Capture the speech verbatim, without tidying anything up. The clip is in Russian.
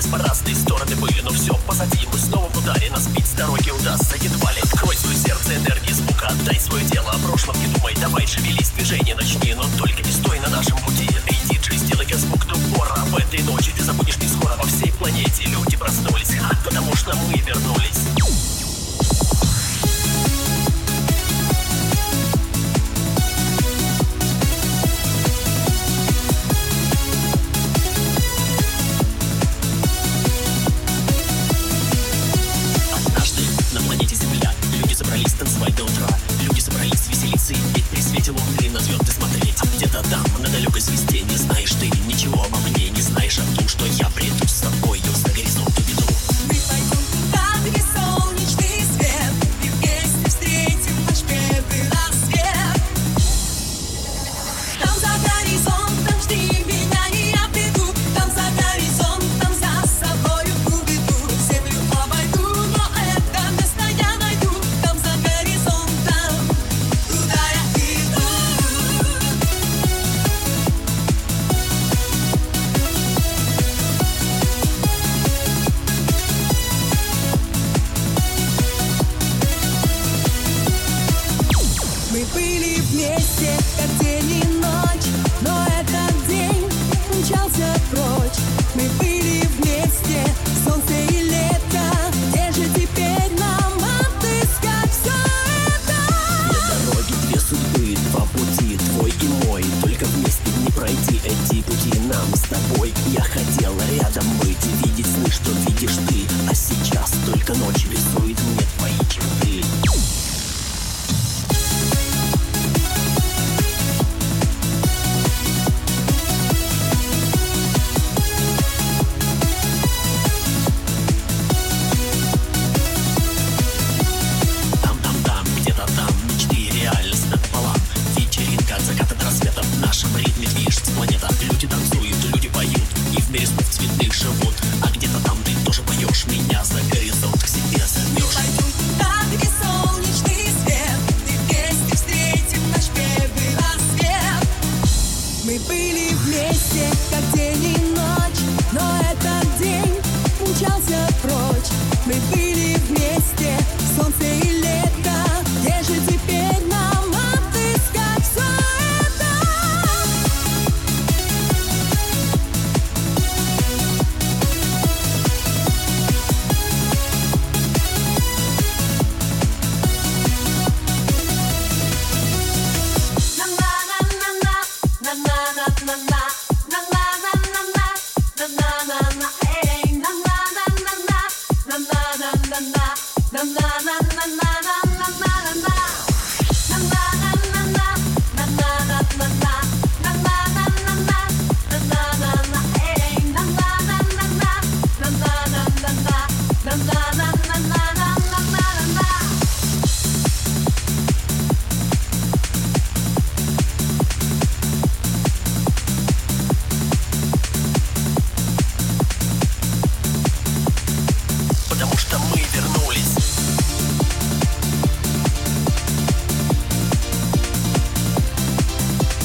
по разные стороны были, но все позади. Мы снова в ударе, нас бить с дороги удастся едва ли. Открой свое сердце энергии звука, отдай свое дело. О прошлом не думай, давай шевелись, движение начни, но только не стой на нашем пути. Эй, диджей, сделай-ка звук до упора. В этой ночи ты забудешь не скоро. Во всей планете люди проснулись, а, потому что мы вернулись. Танцевать до утра. Люди собрались веселиться и петь при свете луны, на звезды смотреть. А где-то там, на далекой звезде, не знаешь ты ничего обо мне, не знаешь о том, что я приду с тобою за горизонт уведу. Мы пойдем туда, где солнечный свет, и вместе встретим наш первый рассвет. Там за горизонтом жди меня, и я приду. Там за горизонтом за собою уведу. Землю обойду, но это место я найду. Там за горизонтом, туда я иду. Мы были вместе, как день и ночь, но этот день умчался прочь. Мы были вместе, солнце и лето. Где же теперь нам отыскать все это? Две дороги, две судьбы, два пути, твой и мой. Только вместе не пройти эти пути нам с тобой. Я хотел рядом быть и видеть сны, что видишь ты. А сейчас только ночь рисует мне твои черты. Там-там-там, где-то там, мечты и реальность напополам. Вечеринка от заката до рассвета, в нашем ритме движется планета. Люди танцуют, люди поют, и в мире снов цветных живут. А где-то там ты тоже поешь, меня за горизонт к себе Мы зовешь. пойдем туда, где солнечный свет, и вместе встретим наш первый рассвет. Мы были вместе, как день и ночь, но этот день умчался прочь. Мы были